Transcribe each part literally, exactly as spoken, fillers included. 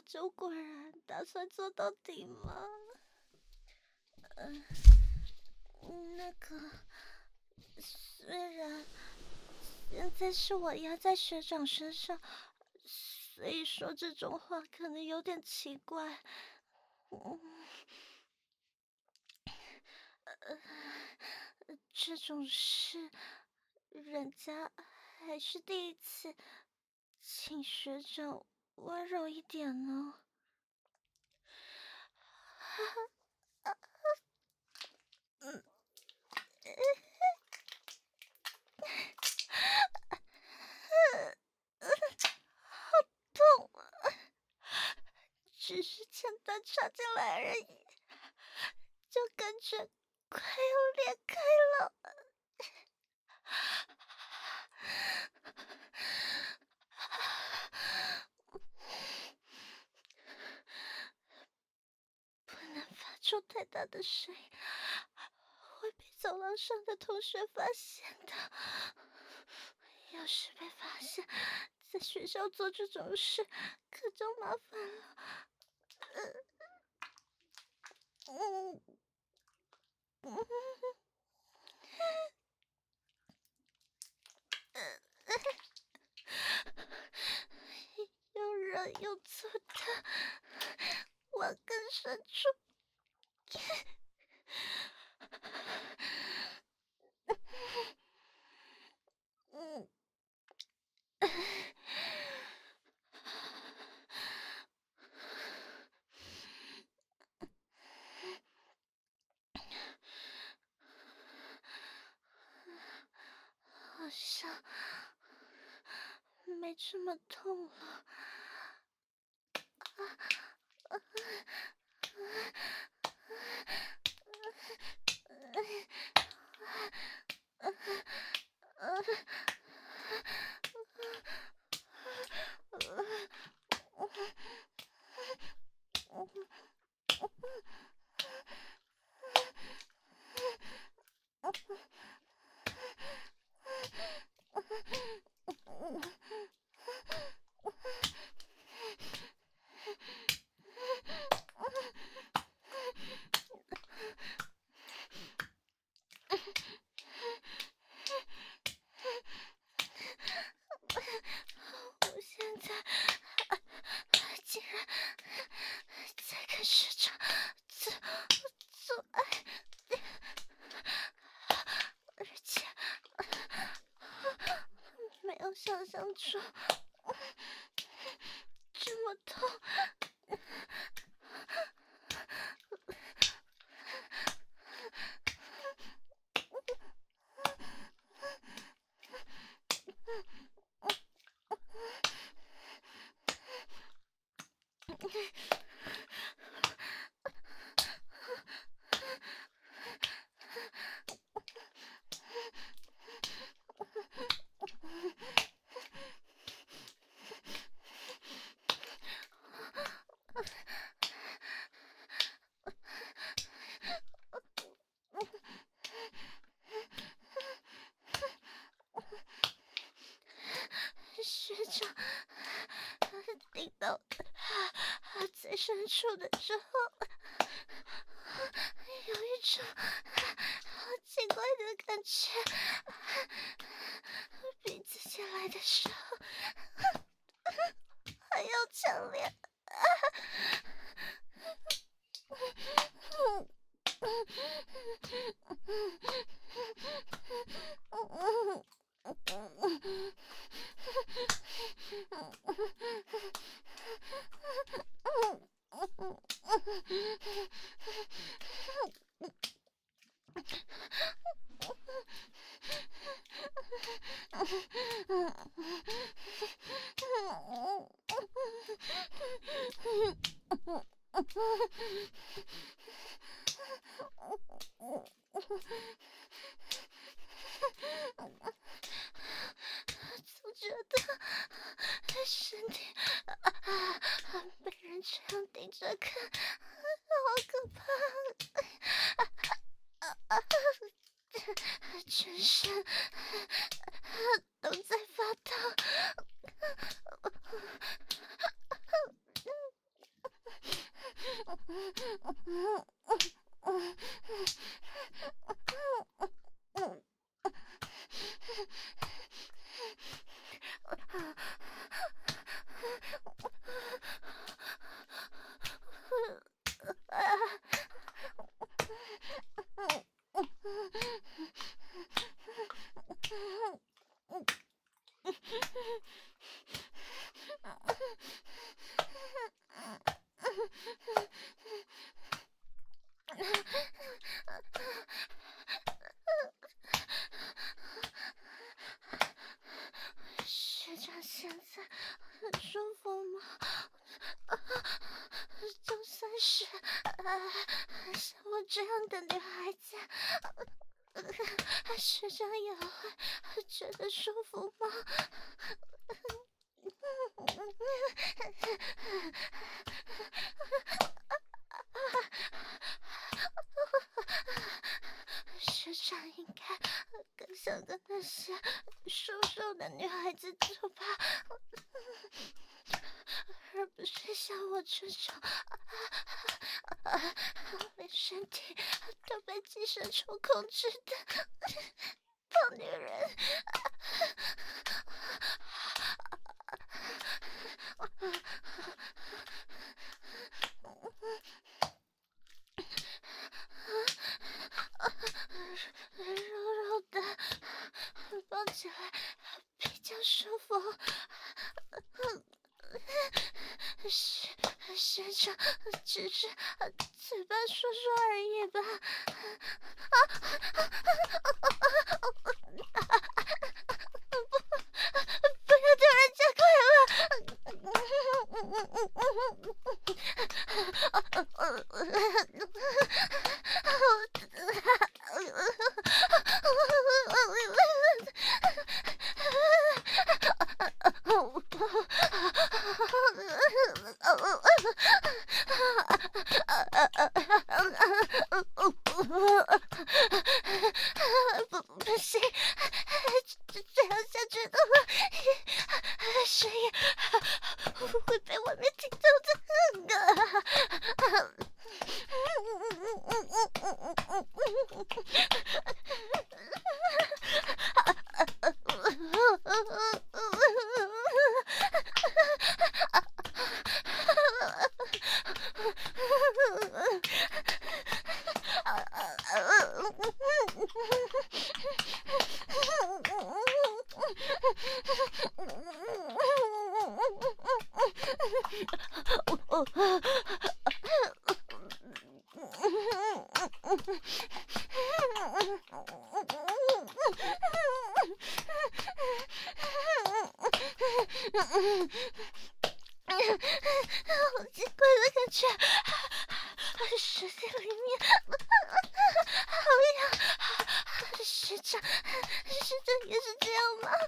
酒果然打算做到底吗？嗯、呃，那个，虽然现在是我压在学长身上，所以说这种话可能有点奇怪。嗯，呃，这种事，人家还是第一次，请学长温柔一点呢。嗯，好痛啊！只是前段插进来而已，就感觉快要裂开了。不能发出太大的声音，会被走廊上的同学发现的。要是被发现，在学校做这种事，可就麻烦了。嗯嗯又热又粗的，往更深处。嗯，好像没这么痛了。我现在竟然在跟学长做做爱，而且没有想象中这么痛。学长顶到最深处的时候，有一种好奇怪的感觉，比自己来的时候还要强烈。总觉得身体被人这样盯着看，好可怕！全身都在发烫。 学长现在很舒服吗？就算是像我这样的女孩子，学长也会觉得舒服吗？学长应该更想跟那些瘦瘦的女孩子做吧，而不是像我这种连身体都被寄生虫控制的胖女人。柔柔的，抱起来比较舒服。学学长只是嘴巴说说而已吧。不，不要突然加快了。不，不行，这这样下去的话，声音会被外面听到的。好奇怪的感觉，身体里面好痒。学长，学长也是这样吗？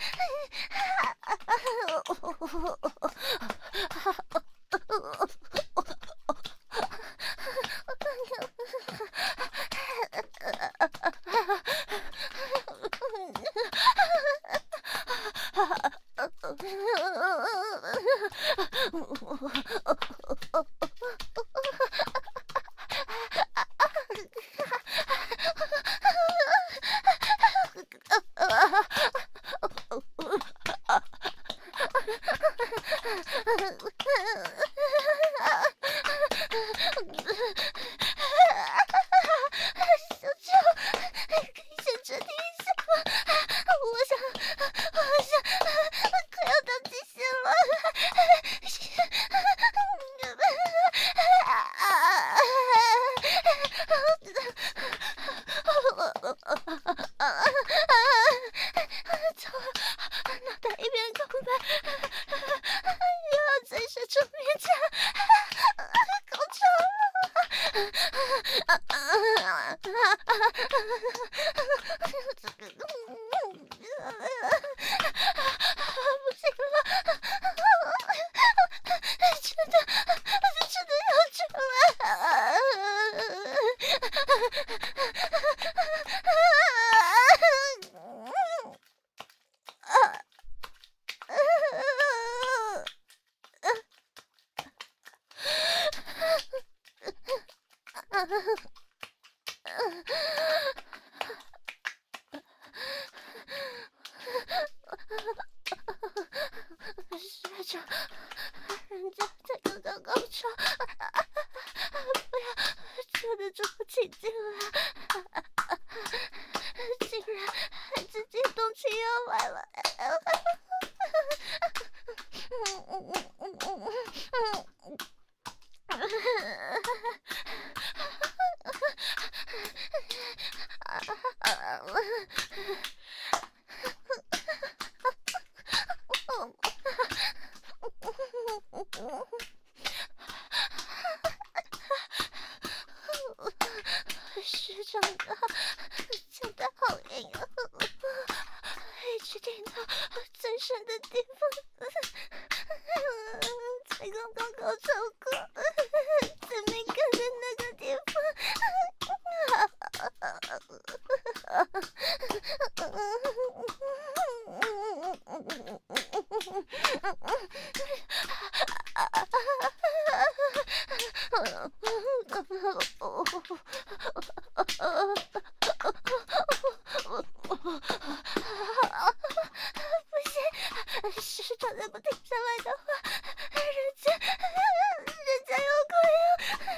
小九，可以先暂停一下吗？我想，我想，快要到极限了。脑袋一片空白，又要在学长面前高潮了。不行了，真的，真的要出来。 要来了。学长哥，讲的好硬啊，一直听到最深的地方，才刚刚高潮过，最敏感的那个地方。不行，师长再不停下来的话，人家人家有鬼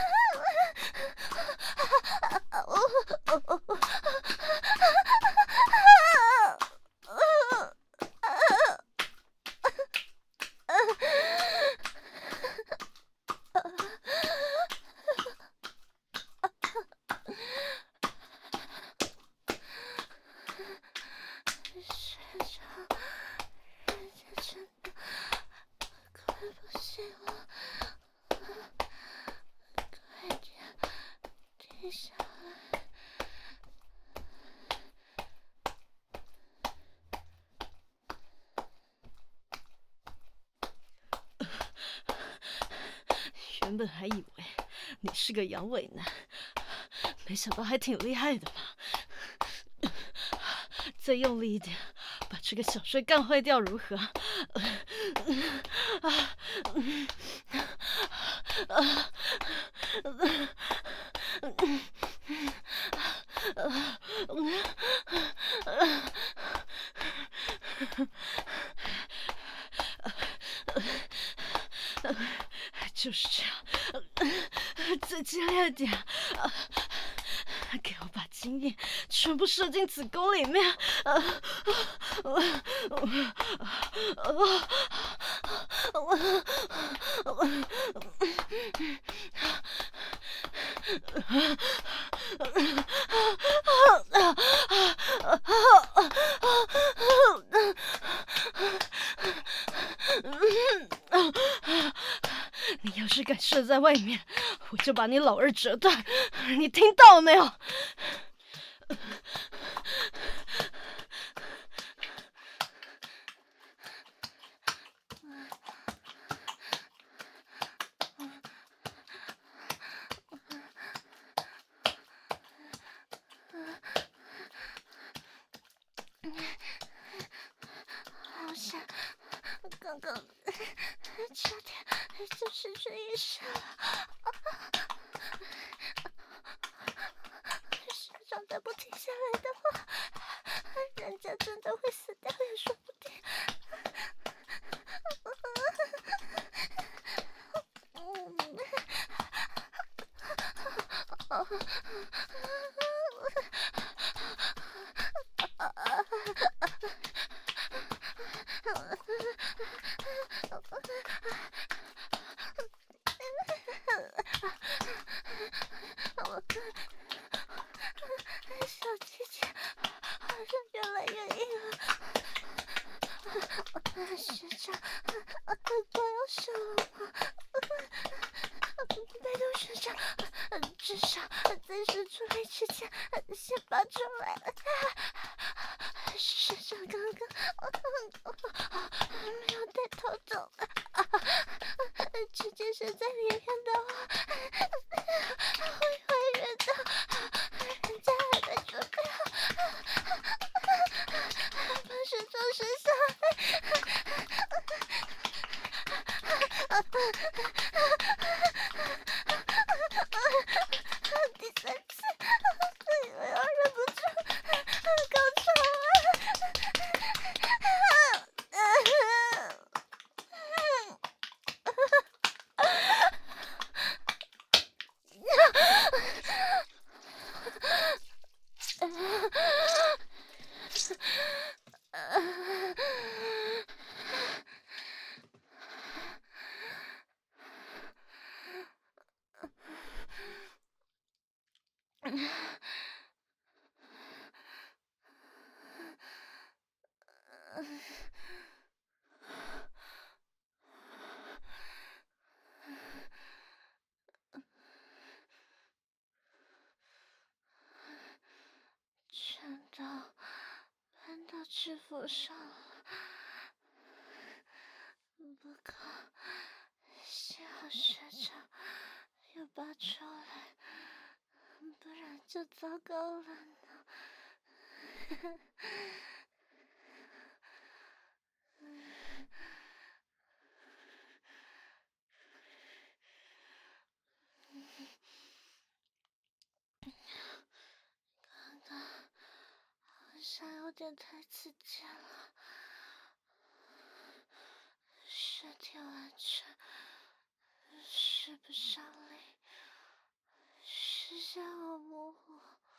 原本还以为你是个阳痿男，没想到还挺厉害的嘛！再用力一点，把这个小睡干坏掉如何？就是这样，再激烈点，给我把精液全部射进子宫里面。你要是敢射在外面，我就把你老二折断，你听到了没有？ 好像刚刚差点就失去意识了。学长再不停下来的话，人家真的会死掉也说不定。小鸡鸡好像越来越硬了。学长，快要射了吗？拜托学长，至少在射出来之前先拔出来。学长刚刚没有带头走，直接射在里面的话，会怀孕的。人家还在准备好，把学长生下来。第三次，我要忍不住高潮全都喷到制服上了，不过幸好学长又拔出来，不然就糟糕了呢。刚刚好像有点太刺激了，身体完全使不上力，视线好模糊。